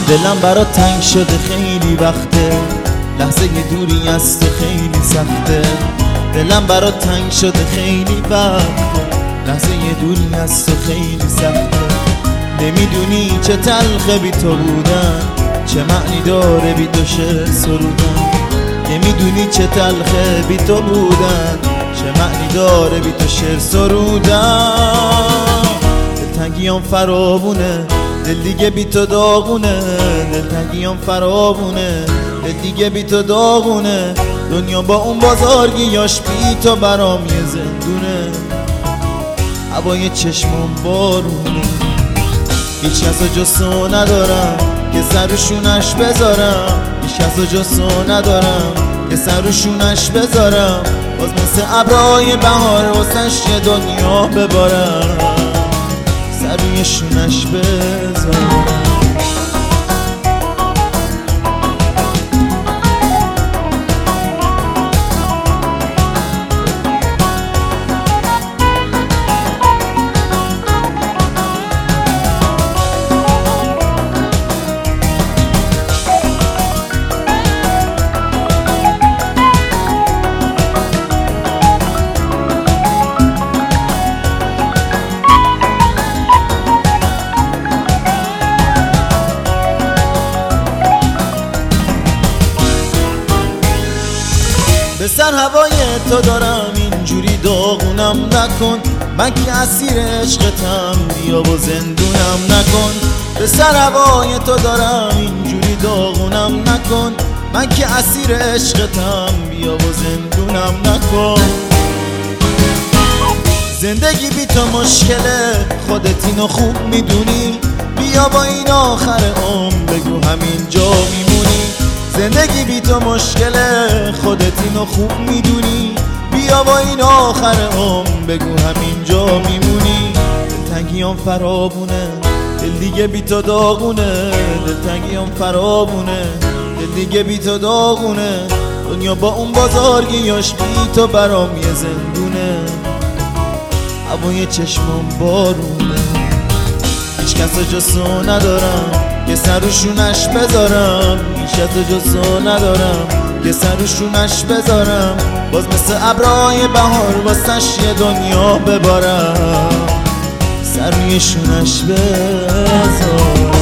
دلم برات تنگ شده خیلی وقته، لحظه دوری از تو خیلی سخته. دلم برات تنگ شده خیلی وقته، لحظه دوری از تو خیلی سخته. نمیدونی چه تلخه بی تو بودن، چه معنی داره بی تو شعر سرودن. نمیدونی چه تلخه بی تو بودن، چه معنی داره بی تو شعر سرودن. دلتنگیام فراوونه، دل دیگه بی تو داغونه. دلتنگیام فراوونه، دل دیگه بی تو داغونه. دنیا با اون بازارگیاش بی تو برام یه زندونه. هوای چشمم بارونه، هیچ کسو جز تو ندارم که سر روشونش بذارم. هیچ کسو جز تو ندارم که سر روشونش بذارم. باز مثل ابرهای بهار واسش یه دنیا ببارم، سر روی شونش بذارم. به سر هوای تو دارم اینجوری داغونم نکن. من که اسیر عشقتم، بیا و زندونم نکن. به سر هوای تو دارم اینجوری داغونم نکن. من که اسیر عشقتم، بیا و زندونم نکن. زندگی بی تو مشکله، خودت اینو خوب میدونی. بیا با این آخر عمر بگو همینجا میمونی. زندگی بی تو مشکله، خودت اینو خوب میدونی. بیا با این آخر عمر بگو همینجا میمونی. دلتنگیام فراوونه، دل دیگه بی تو داغونه. دلتنگیام فراوونه، دل دیگه بی تو داغونه. دنیا با اون بازارگیاش بی تو برام یه زندونه. هوای چشمم بارونه، هیچ کسو جز تو ندارم که سر روشونش بذارم. هیچ کسو جز تو ندارم که سر روشونش بذارم. باز مثل ابرهای بهار واسش یه دنیا ببارم، سر روی شونش بذارم.